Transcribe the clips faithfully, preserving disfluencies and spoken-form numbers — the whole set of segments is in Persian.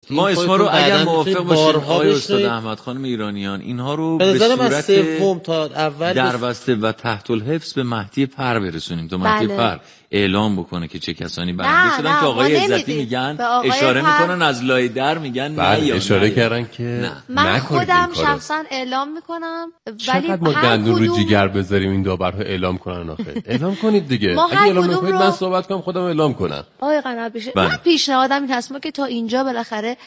ما اسما رو اگر موافق باشیم آقای استاد احمد خانم ایرانیان اینها رو به, به صورت سوم تا اول دربسته و تحت الحفظ به مهدی پر برسونیم تا مهدی بله. پر اعلام بکنه که چه کسانی برنده شدن که آقای عزتی میگن اشاره پر... میکنن از لای در میگن بله نه اشاره نه. کردن که نه. من خودم شخصا اعلام میکنم ولی ما گندون رو جیگر بذاریم این داورها اعلام کنن آخه اعلام کنید دیگه اگه اعلام نکنید رو... من صحبت کنم خودم اعلام کنم آقای قنات بشه من پیشنهادم این هست ما که تا اینجا بالاخره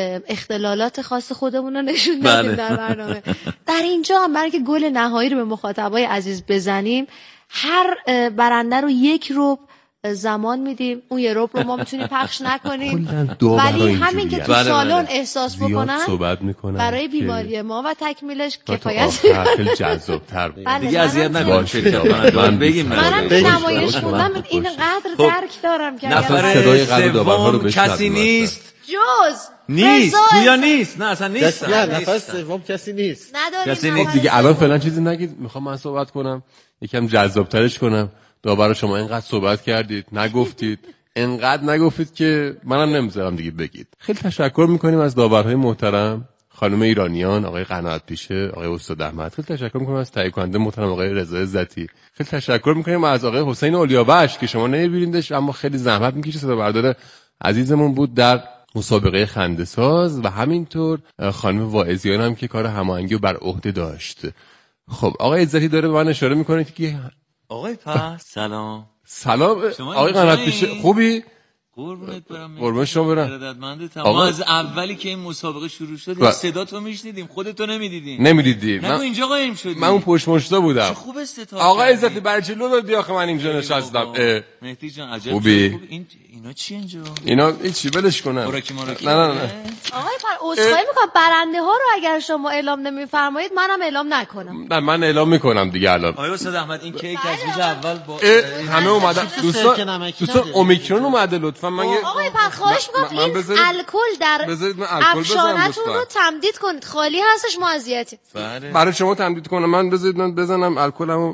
اختلالات خاص خودمون رو نشون دادیم در برنامه در اینجا هم برای که گل نهایی رو به مخاطبای عزیز بزنیم هر برنده رو یک ربع زمان میدیم اون یه ربع رو ما میتونیم پخش نکنیم ولی همین که تو بله سالن بله. احساس بکنن برای بیماری ما و تکمیلش کفایت خیلی جذاب‌تر دیگه اذیت نکنید شرکت من بگیم منم نمایش خوندم اینقدر درک دارم که نفر سوم کسی نیست جز نیست یا نیست نه اصلا نیست نه نفر سوم کسی نیست کسی نیست دیگه الان فعلا چیزی نگید میخوام من صحبت کنم یکم جذاب‌ترش کنم داور شما اینقدر صحبت کردید نگفتید اینقدر نگفتید که منم نمیذارم دیگه بگید خیلی تشکر میکنیم از داورهای محترم خانم ایرانیان آقای قناعت پیشه آقای استاد احمد خیلی تشکر میکنم از تهیه کننده محترم آقای رضا عزتی خیلی تشکر میکنیم از آقای حسین اولیابخش که شما نمیبینیدش اما خیلی زحمت میکشه صدا بردار عزیزمون بود در مسابقه خنده‌ساز و همینطور خانم واعظیان هم که کار هماهنگی رو بر عهده داشت. خب آقای عزتی داره به من اشاره میکنه که آقای پس سلام سلام آقای قناعت پیشه خوبی؟ قربونت برم قربون شما برم ارادتمندتم ما از اولی که این مسابقه شروع شد با... صدا تو میشنیدیم خودتو نمیدیدیم نمیدیدیم من اینجا قایم شدیم من اون پشت مشتا بودم چه خوب استتار آقای عزتی برای چلو دادی آخه من اینجا نشستم مهدی جان عجب خوبی خوب. این اینا چی اینجا اینا هیچی ولش کنن خوراکی مراکی نه نه نه آقای پر عذرخواهی میکنم برنده ها رو اگر شما اعلام نمیفرمایید منم اعلام نکنم نه من اعلام میکنم دیگه الان آقای استاد احمد این کیک از روز اول با همه اومدن دوستان دوستان اومیکرون اومده لطفا من آقای پر خواهش میکنم این الکل در افشانتون رو تمدید کنید خالی هستش ما اذیتی برای شما تمدید کنم من بذارید من بزنم الکلمو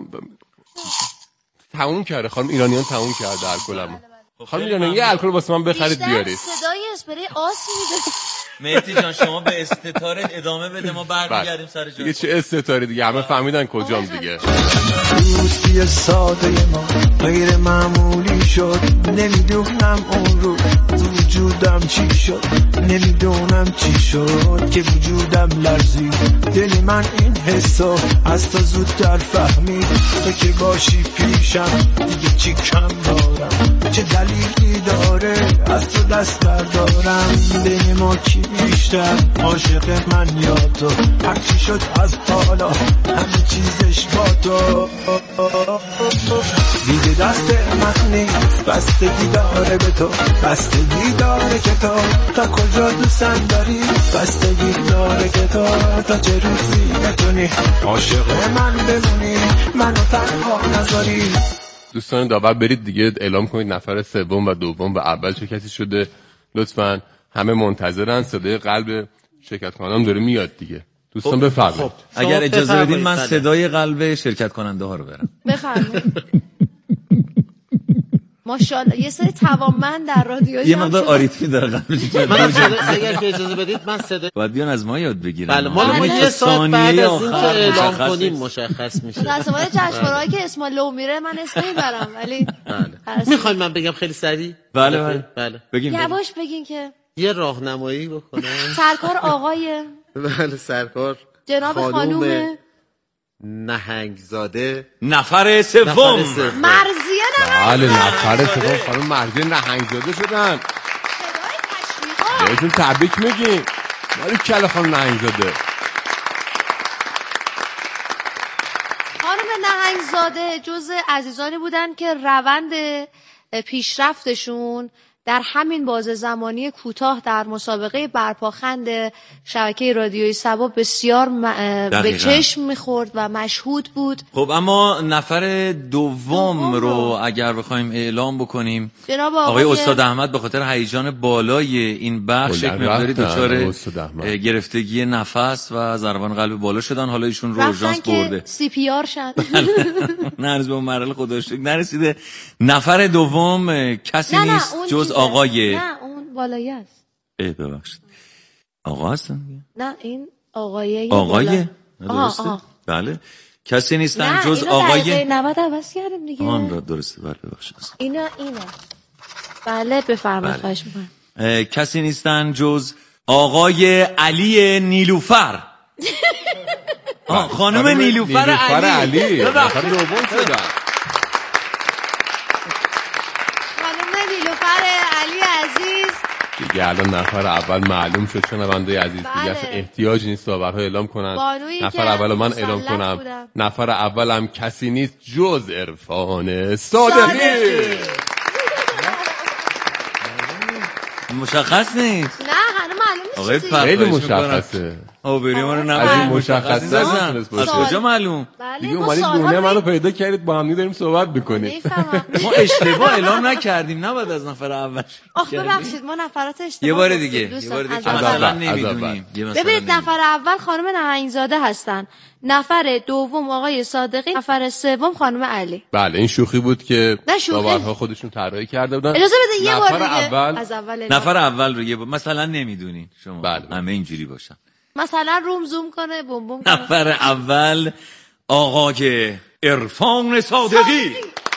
تموم کرده خانم ایرانیان تموم کرده الکلمو خانم ایرانیان یه الکل واسه من بخرید بیارید صدای اسپری آس میده مهدی جان شما به استتاره ادامه بده ما برمیگردیم سر جا دیگه چه استتاره دیگه همه فهمیدن کجام دیگه دوستی ساده ما غیر معمولی شد نمیدونم اون رو وجودم چی شد نمیدونم چی شد که وجودم لرزید دل من این حسو از تو زودتر فهمید تو که باشی پیشم دیگه چی کم دارم چه دلیلی داره از تو دست بردارم بین ما کی بیشتر عاشق من یا تو هرچی شد از حالا همه چیزش با تو دیگه دست من نیست بستگی داره به تو بستگی داره که تو تا کجا دوستم داری بستگی داره که تو تا چه روزی بتونی عاشق من بمونی منو تنها نذاری دوستان داور برید دیگه اعلام کنید نفر سوم و دوم و اول چه کسی شده لطفاً همه منتظرن صدای قلب شرکت کننده‌ام داره میاد دیگه دوستان بفرمایید خب. اگر اجازه بدین من صدای قلب شرکت کننده ها رو برم بفرمایید ماشاءالله یه سری توانمند در رادیو یه مقدار آریتمی داره قلبش من اگر اجازه بدید من صدا باید بیان از ما یاد بگیرن بله ما یه ساعت بعد از این که اعلام کنیم مشخص میشه متأسفانه جشنواره‌ای که اسم لو میره من اسم نمیبرم ولی میخوایم من بگم خیلی سریع بله بله بله بگین یواش بگین که یه راهنمایی بکنم سرکار آقای بله سرکار جناب خانوم نهنگزاده نفر سوم مرضیه بله نفر سوم خانم مرضیه نهنگزاده شدن بهتون تبریک میگیم ولی کله خانم نهنگزاده خانم نهنگزاده جز عزیزانی بودن که روند پیشرفتشون در همین بازه زمانی کوتاه در مسابقه برپاخند شبکه رادیویی سبا بسیار م... به چشم میخورد و مشهود بود. خب اما نفر دوم رو اگر بخوایم اعلام بکنیم جناب آقای, آقای استاد احمد به خاطر هیجان بالای این بخش یک مقداری دچار گرفتگی نفس و ضربان قلب بالا شدن حالا ایشون رو اورژانس برده سی پی آر شد نه هنوز به اون مرحله خدا شکر نرسیده. نفر دوم کسی نه نیست نه جز آقای نه اون بالایی است ای ببخشید آقا هستن؟ نه این آقایه آقایه درسته؟ بله کسی نیستن جز آقای نود عوض کردیم دیگه. آن را درسته بله ببخشید اینا اینه بله بفرمایید خواهش می‌کنم. کسی نیستن جز آقای علی نیلوفر. آه خانم نیلوفر علی نفر دوم شدن. خانم نیلوفر علی عزیز دیگه الان نفر اول معلوم شد شنونده عزیز دیگه اصلا احتیاج نیست داورها اعلام کنن. نفر اول من اعلام کنم بودم. نفر اولم کسی نیست جز عرفان صادقی. مشخص نیست. نه هنوز معلوم نیست. خیلی مشخصه. او بریم رو از این مشخصه از کجا معلوم؟ دیگه اومدید دونه منو پیدا کردید با هم داریم صحبت میکنیم. ما اشتباه اعلام نکردیم نباید از نفر اول. آخ ببخشید ما نفرات اشتباه. یه بار دیگه یه بار دیگه مثلا نمیدونیم. ببینید نفر اول خانم نهنگزاده هستن. نفر دوم آقای صادقی، نفر سوم خانم علی. بله این شوخی بود که داورها خودشون طراحی کرده بودن. اجازه بده یه بار دیگه اول از اول نفر اول رو یه بار مثلا نمیدونین شما همه اینجوری باشن. مثلا روم زوم کنه بوم بوم کنه. نفر اول آقای عرفان صادقی.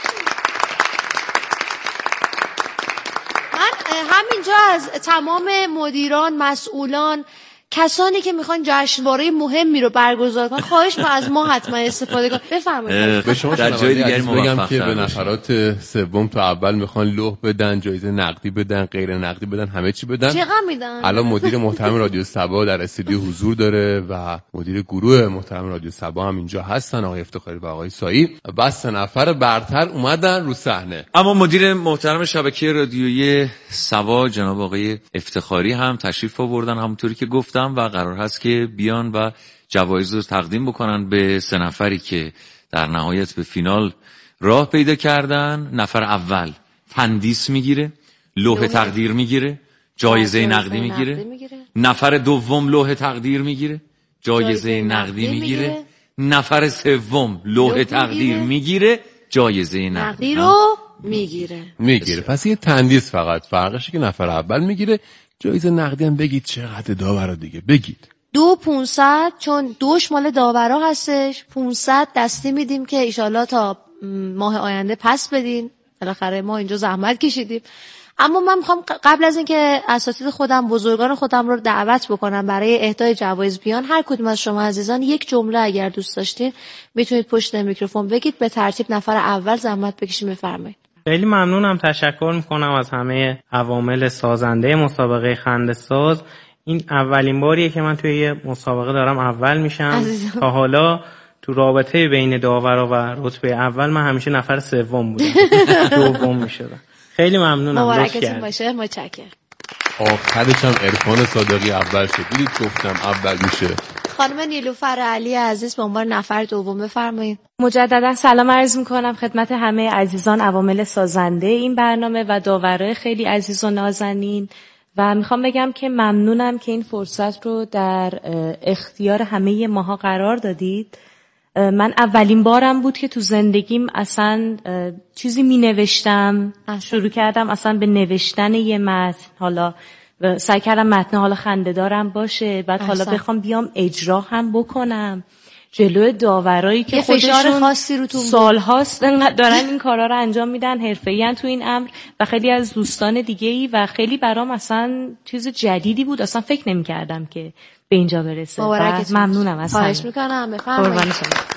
من همینجا از تمام مدیران، مسئولان، کسانی که میخوان جشنواره مهمی رو برگزار کنن خواهش می‌کنم از ما حتما استفاده کنید. بفرمایید. به شما در جای دیگه بگم که به نفرات سوم تا اول میخوان لوح بدن، جایزه نقدی بدن، غیر نقدی بدن، همه چی بدن. چقدر میدن؟ الان مدیر محترم رادیو صبا در استودیو حضور داره و مدیر گروه محترم رادیو صبا هم اینجا هستن، آقای افتخاری و آقای سایی. بس سه نفر برتر اومدن رو صحنه. اما مدیر محترم شبکه رادیویی صبا جناب آقای افتخاری هم تشریف آوردن همونطوری که گفت و قرار هست که بیان و جوایز رو تقدیم بکنن به سه نفری که در نهایت به فینال راه پیدا کردن. نفر اول تندیس میگیره، لوح تقدیر میگیره، جایزه نقدی میگیره. نفر دوم لوح تقدیر میگیره، جایزه نقدی میگیره. نفر سوم لوح تقدیر میگیره، جایزه نقدی رو میگیره. میگیره. پس یه تندیس فقط فرقشه که نفر اول میگیره، جایزه نقدی هم بگید چقدر داورا دیگه بگید. دو پونصد چون دوش مال داورا هستش، پونصد دستی میدیم که ایشالله تا ماه آینده پس بدین. بالاخره ما اینجا زحمت کشیدیم. اما من میخوام قبل از اینکه اساتید خودم بزرگان خودم رو دعوت بکنم برای اهدای جوایز بیان، هر کدوم از شما عزیزان یک جمله اگر دوست داشتین میتونید پشت میکروفون بگید. به ترتیب نفر اول زحمت بکشید بفرمایید. خیلی ممنونم، تشکر میکنم از همه عوامل سازنده مسابقه خنده‌ساز. این اولین باریه که من توی یه مسابقه دارم اول میشم. تا حالا تو رابطه بین داورا و رتبه اول من همیشه نفر سوم بودم، دوم میشدم. خیلی ممنونم. مبارکتون باشه. متشکرم. آخرش هم عرفان صادقی اول شد. دیدید گفتم اول میشه. خانم نیلوفر علی عزیز به عنوان نفر دوم بفرمایید. مجددا سلام عرض میکنم خدمت همه عزیزان عوامل سازنده این برنامه و داورای خیلی عزیز و نازنین و میخوام بگم که ممنونم که این فرصت رو در اختیار همه ماها قرار دادید. من اولین بارم بود که تو زندگیم اصلا چیزی می نوشتم، شروع کردم اصلا به نوشتن یه متن، حالا سعی کردم متن حالا خنده‌دارم باشه، بعد حالا بخوام بیام اجرا هم بکنم جلوی داورایی که خودشون سال‌هاست دارن این کارا رو انجام میدن، حرفه‌ای‌ان تو این امر و خیلی از دوستان دیگه‌ای و خیلی برام اصلا چیز جدیدی بود، اصلا فکر نمی‌کردم که به اینجا برسه. ممنونم از خواهش میکنم. بفرمایید.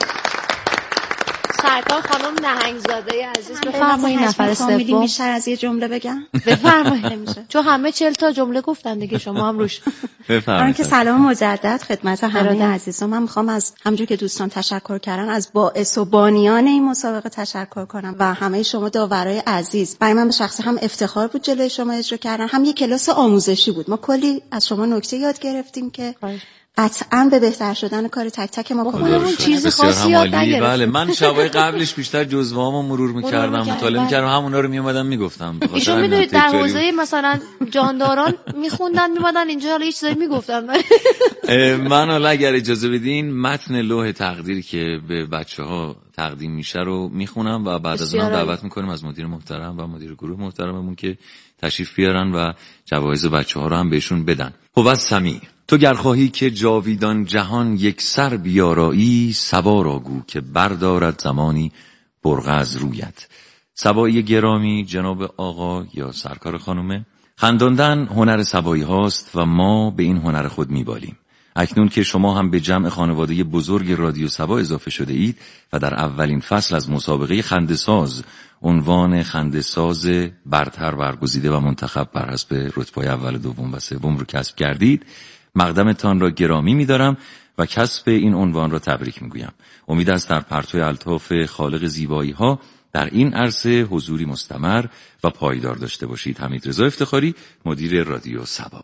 سرکار خانم نهنگزاده عزیز بفرمایید. نفر سوم بیشتر از یه جمله بگم بفرمایید. چون همه چهل تا جمله گفتن دیگه شما هم روش بفرمایید. که سلام مجدد خدمت همه عزیزان. من میخوام از همونجوری که دوستان تشکر کردن از باعث و بانیان این مسابقه تشکر کنم و همه شما داورای عزیز. برای من به شخصه هم افتخار بود جلوی شما اجرا کردن، هم یه کلاس آموزشی بود. ما کلی از شما نکته یاد گرفتیم که قطعاً به بهتر شدن کار تک تک ما کمک اون چیز خاصی یاد نگرفتم. بله من شبای قبلش بیشتر جزوهامو مرور می‌کردم، مطالعه می‌کردم، همونا رو میومدم میگفتم. ایشون میدونید در حوزه مثلا جانداران میخوندن میمدن اینجا حالا هیچ چیزی میگفتن. من حالا اگر اجازه بدین متن لوح تقدیری که به بچه‌ها تقدیم میشه رو میخونم و بعد از اون دعوت میکنیم از مدیر محترم و مدیر گروه محترممون که تشریف بیارن و جوایز بچه‌ها رو هم بهشون بدن. بود سمی تو گر خواهی که جاویدان جهان یک سر بیارایی، صبا را گو که بردارد زمانی برغ از رویت. صبایی گرامی جناب آقا یا سرکار خانومه، خنداندن هنر صبایی هاست و ما به این هنر خود میبالیم. اکنون که شما هم به جمع خانواده بزرگ رادیو صبا اضافه شده اید و در اولین فصل از مسابقه خنده‌ساز عنوان خنده‌ساز برتر برگزیده و منتخب بر حسب رتبه‌های اول، دوم و سوم رو کسب کردید، مقدمتان را گرامی می‌دارم و کسب این عنوان را تبریک می‌گویم. امید است در پرتو الطاف خالق زیبایی‌ها در این عرصه حضوری مستمر و پایدار داشته باشید. حمیدرضا افتخاری، مدیر رادیو صبا.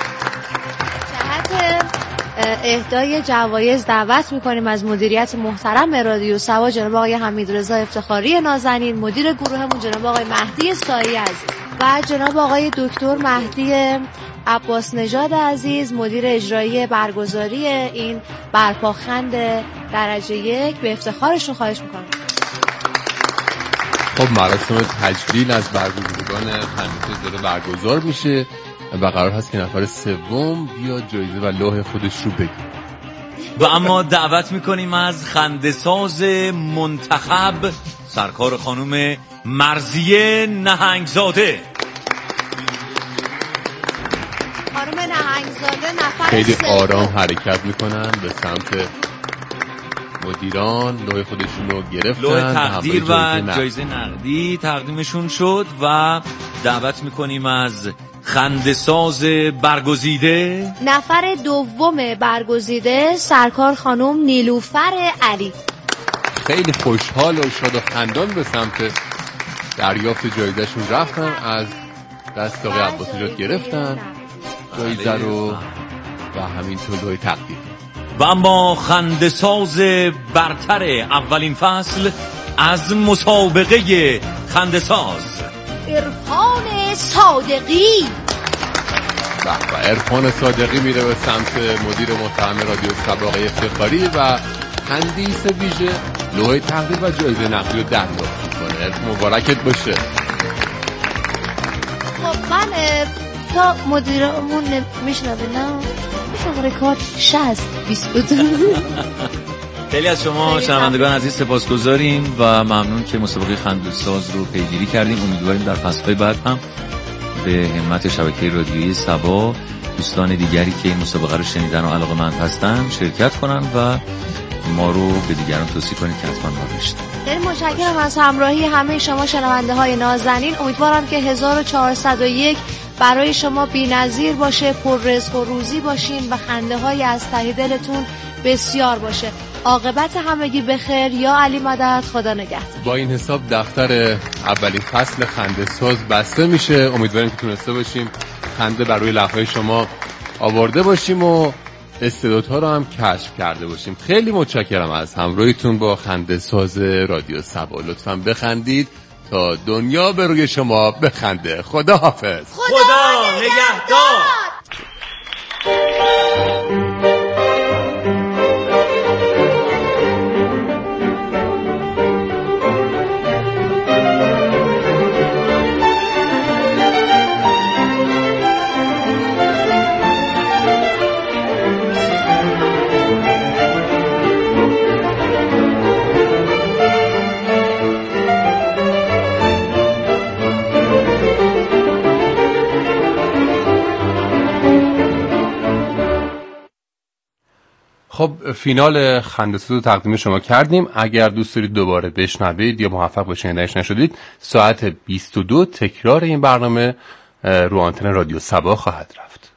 اهدای جوایز دعوت میکنیم از مدیریت محترم رادیو صبا جناب آقای حمیدرضا افتخاری نازنین، مدیر گروهمون جناب آقای مهدی سایی عزیز و جناب آقای دکتر مهدی عباس نژاد عزیز، مدیر اجرایی برگزاری این برپاخند درجه یک. به افتخارشون خواهش میکنم. خب مراسم تجلیل از برگزیدگان خنده‌ساز داره برگزار میشه و قرار هست که نفر سوم بیا جایزه و لوح خودش رو بگیره. و اما دعوت میکنیم از خنده‌ساز منتخب سرکار خانم مرضیه نهنگزاده. خانم نهنگزاده نفر خیلی سوم. آرام حرکت میکنن به سمت مدیران، لوح خودشون رو گرفتن، لوح تقدیر و جایزه نقدی تقدیمشون شد و دعوت میکنیم از خنده‌ساز برگزیده نفر دوم برگزیده سرکار خانم نیلوفر علی. خیلی خوشحال و شاد و خندان به سمت دریافت جایزهشون رفتن، از دست آقای عباس نژاد گرفتن جایزه رو و همینطور لوح تقدیر. و اما خنده‌ساز برتر اولین فصل از مسابقه خنده‌ساز عرفان صادقی. و عرفان صادقی میره به سمت مدیر محترم رادیو صبا آقای افتخاری و تندیس ویژه لوح تقدیر و جایزه نقدی رو دریافت میکنه. مبارکت باشه. خب من تا مدیرمون میشنوینم شماره کارت شصت بیست و دو. خیلی از شما شنوندگان عزیز سپاسگزاریم و ممنون که مسابقه خنده‌ساز رو پیگیری کردیم. امیدواریم در فصل‌های بعد هم به همت شبکه رادیویی صبا دوستان دیگری که این مسابقه رو شنیدن و علاقه‌مند هستن شرکت کنن و ما رو به دیگران توصیه کنید که حتما ما بشنوید. خیلی متشکرم از همراهی همه شما شنونده‌های نازنین. امیدوارم که هزار و چهارصد و یک برای شما بی‌نظیر باشه، پر رزق و روزی باشین و خنده‌های از ته دلتون بسیار باشه. عاقبت همگی بخیر. یا علی مدد. خدا نگهدار. با این حساب دفتر اولین فصل خنده‌ساز بسته میشه. امیدواریم که تونسته باشیم خنده بر روی لب‌های شما آورده باشیم و استعدادها رو هم کشف کرده باشیم. خیلی متشکرم از همراهیتون با خنده‌ساز رادیو صبا. لطفاً بخندید تا دنیا به روی شما بخنده. خدا حافظ. خدا نگهدار. خب فینال خنده‌ساز رو تقدیم شما کردیم. اگر دوست دارید دوباره بشنوید یا موفق به شنیدنش نشدید، ساعت بیست و دو تکرار این برنامه رو آنتن رادیو صبا خواهد رفت.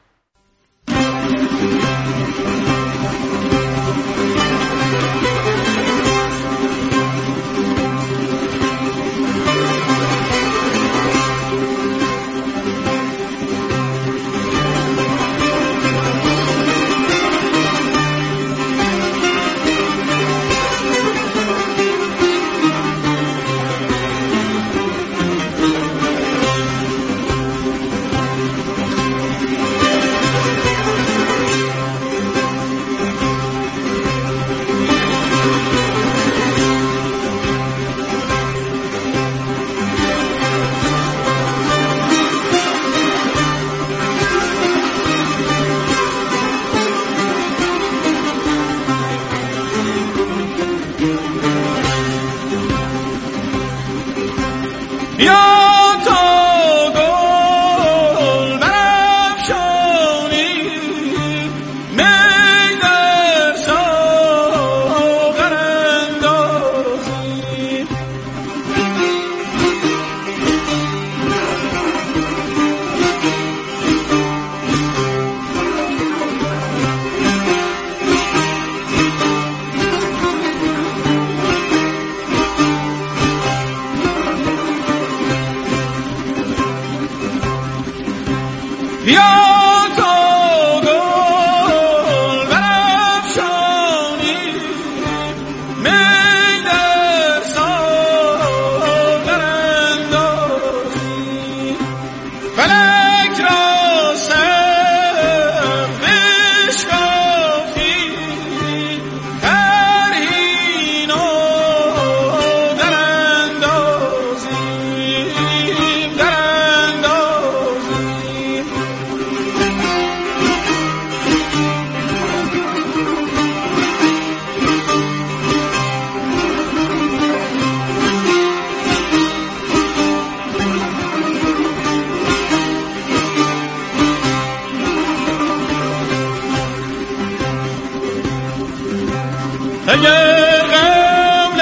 اگر غم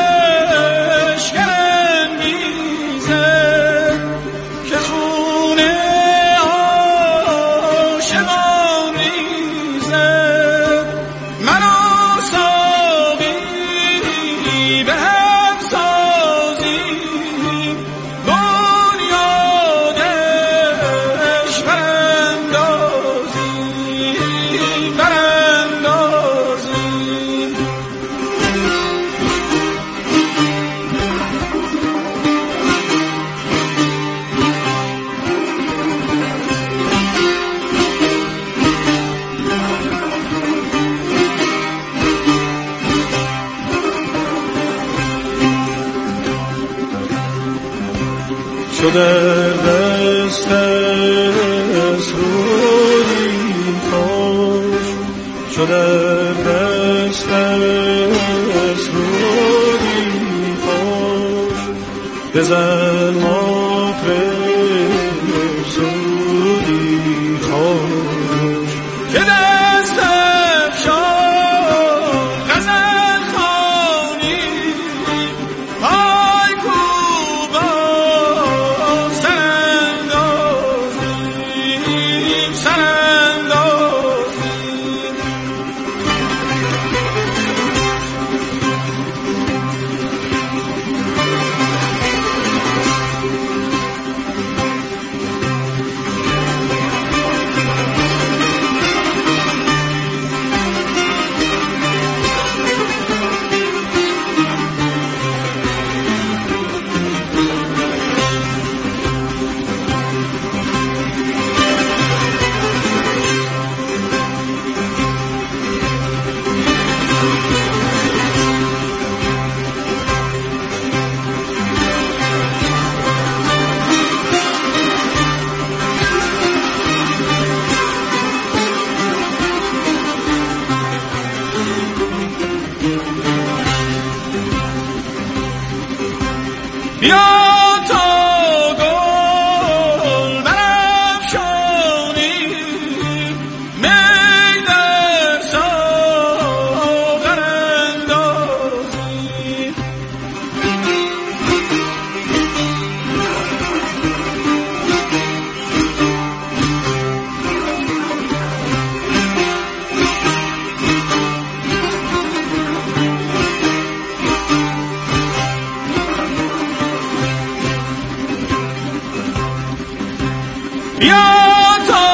لشکرم میزد که خون عاشقان ریزد من آسابی به هم سازیم بنیادش براندازیم براندازیم چو در دست از رودی خوش چو در دست از رودی خوش بزن مطرب سودی خوش که دست افشان غزل خوانی پای کوبان سراندازیم سراندازیم بیا تا گل برافشانی می در ساغر اندازیم بیا تا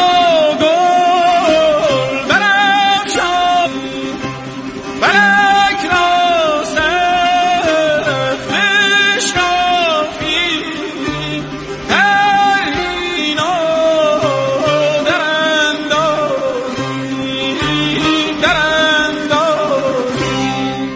گل برافشانی فلک را سقف بشکافیم ترهینا دراندازیم دراندازیم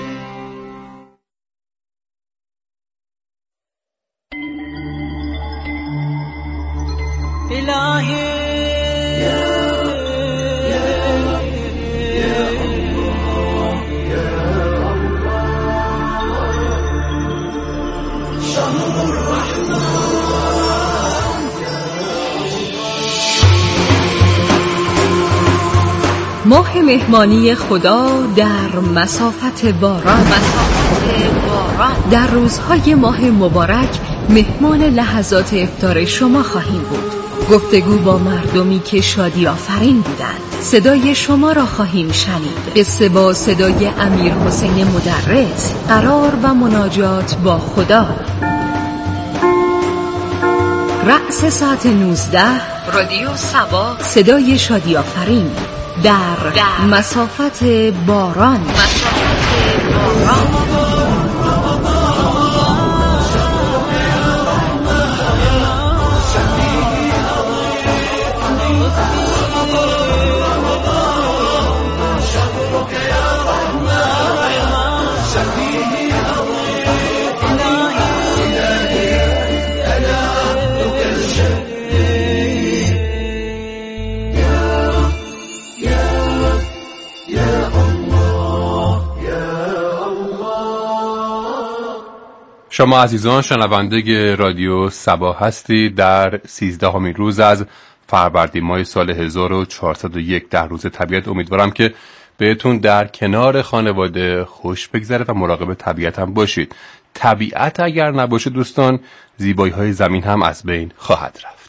ماه مهمانی خدا در مسافت باران مسافت باران در روزهای ماه مبارک مهمان لحظات افطار شما خواهیم بود. گفتگو با مردمی که شادی آفرین بودند. صدای شما را خواهیم شنید. قصه با صدای امیر حسین مدرس، قرار و مناجات با خدا. رأس ساعت نوزده رادیو سبا، صدای شادی آفرین در, در مسافت باران مسافت باران. شما عزیزان شنونده رادیو سبا هستید. در سیزدهمین روز از فروردین ماه سال هزار و چهارصد و یک در روز طبیعت، امیدوارم که بهتون در کنار خانواده خوش بگذره و مراقب طبیعت هم باشید. طبیعت اگر نباشه دوستان، زیبایی های زمین هم از بین خواهد رفت.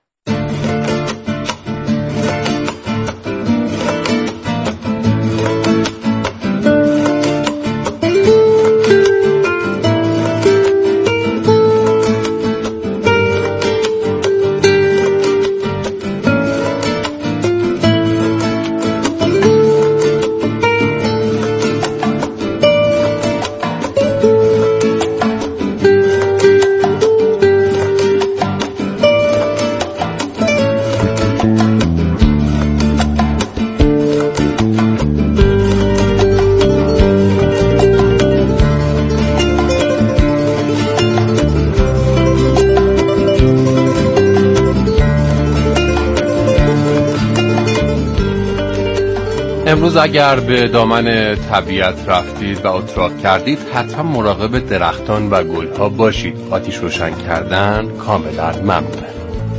امروز اگر به دامن طبیعت رفتید و اتراق کردید، حتما مراقب درختان و گلها باشید. آتش روشن کردن کاملا ممنوعه.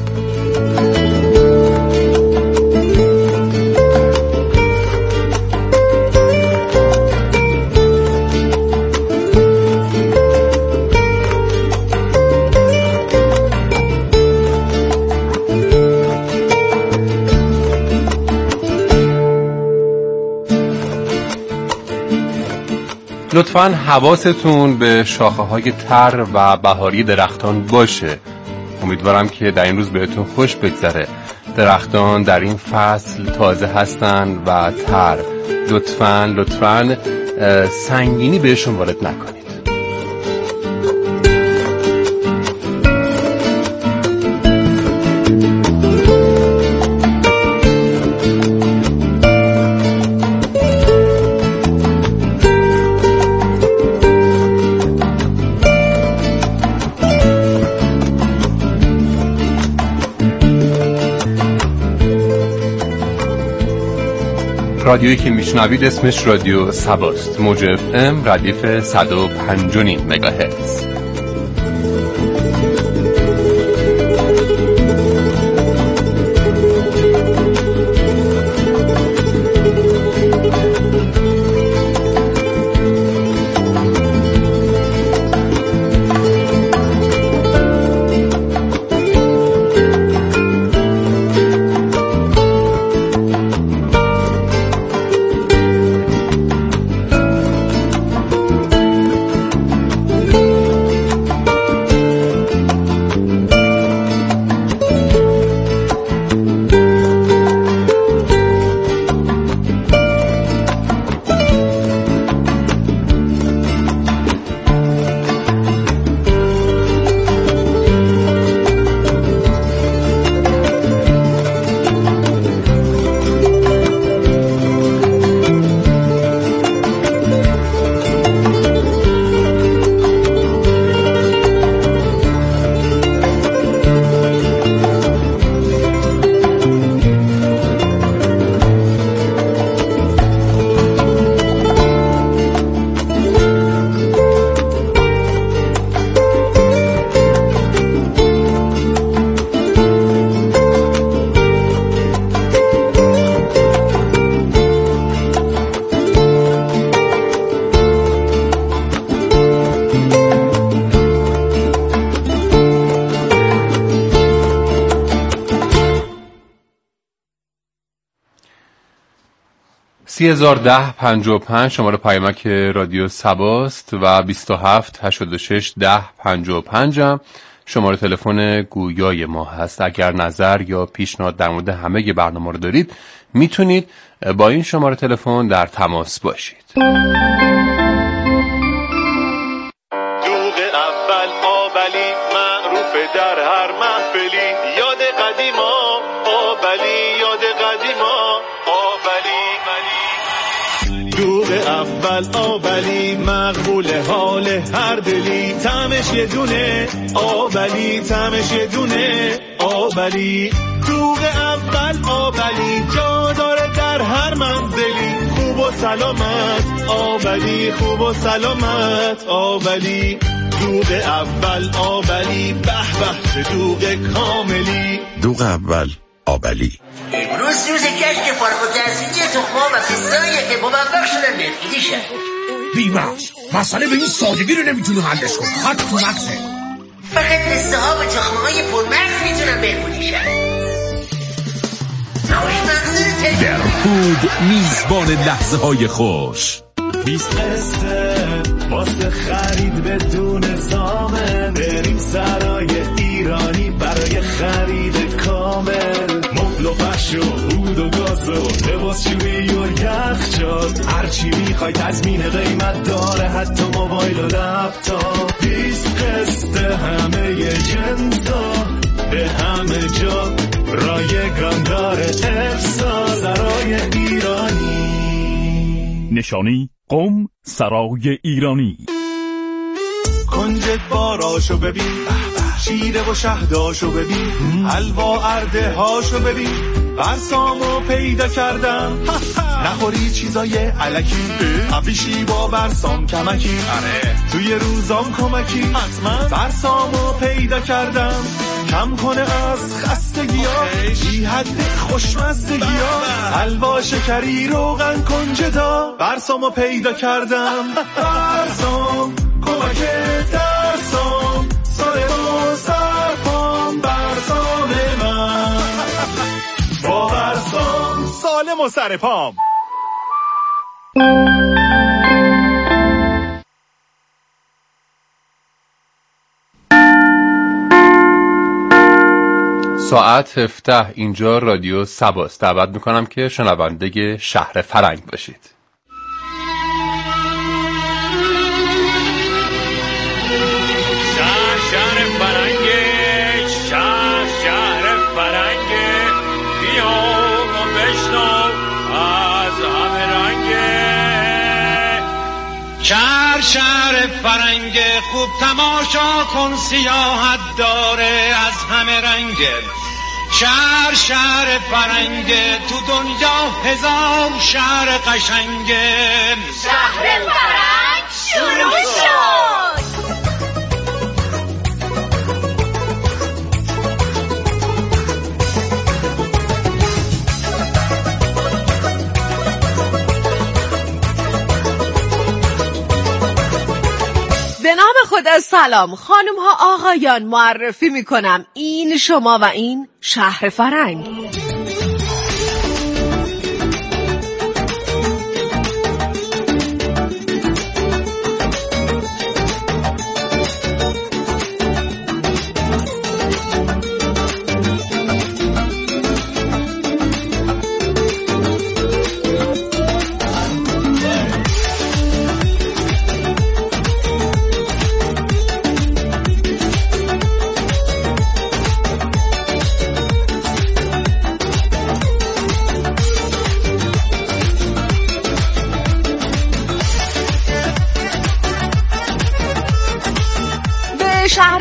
لطفاً حواستون به شاخه‌های تر و بهاری درختان باشه. امیدوارم که در این روز بهتون خوش بگذره. درختان در این فصل تازه هستن و تر. لطفاً لطفاً سنگینی بهشون وارد نکنید. رادیویی که میشنوید اسمش رادیو سباست. موج اف ام ردیف صد و پنج و نیم مگاهرتز. سی هزار ده پنجاه و پنج شماره پیامک رادیو سباست و بیست و هفت هشتاد و شش ده پنجاه و پنج هم شماره تلفن گویای ما هست. اگر نظر یا پیشنهاد در مورد همه برنامه رو دارید میتونید با این شماره تلفن در تماس باشید. دوغ اول آبلی معروف در هر محفلی، یاد قدیما آبلی، یاد قدیما آبلی. دوغ اول آبلی مقبول حال هر دلی، طعمش یه دونه آبلی، طعمش یه دونه آبلی. دوغ اول آبلی جا داره در هر منزلی، خوب و سلامت آبلی، خوب و سلامت آبلی. دوغ اول آبلی به به چه دوغ کاملی. دوغ اول آبلی. امروز روز کشک فارغ التحصیلی تخما و پستاییه که موفق شدن بهبودی شد. بیمخش مسئله به این سادگی رو نمیتونه حلش کنه. خط تو مغزه. فقط پسته ها و تخمهای پرمغز میتونن بهبودی شد. درفود میزبان لحظه های خوش. بیست قسطه واسه خرید بدون زامن، بریم سرای ایرانی برای خرید کامل. مبل و فرش و عود و گاز و لباس شویی و یخچال، هرچی میخوای تضمین قیمت داره، حتی موبایل و لپتاپ. بیست قسطه همه جنسا به همه جا رایگان داره. ارسال سرای ایرانی. نشانی قم سرای ایرانی. کنج باراشو ببین، شیره و شهداشو ببین، حلوا ارده هاشو ببین، برسامو پیدا کردم. نخوری چیزای علکی، ابریشی با برسام کمکی، توی روزام کمکی. حتما برسامو پیدا کردم، کم کنه از خستگی ها، بی حد خوشمزدگی ها، حلوا شکری روغن کنجدا. برسامو پیدا کردم. برسام کمک درسام، سال ما سرپام. برسام من با برسام سالم و سر پام. ساعت هفده اینجا رادیو سباست. دعوت میکنم که شنونده شهر فرنگ باشید. شهر شهر فرنگ، شهر شهر فرنگ، بیا و بشنو از همه رنگ. شهر شهر فرنگ، خوب تماشا کن سیاحت داره از همه رنگ. شهر شهر فرنگ، تو دنیا هزار شهر قشنگ. شهر فرنگ شروع شد. به نام خدا. سلام خانم ها آقایان، معرفی میکنم این شما و این شهر فرنگ.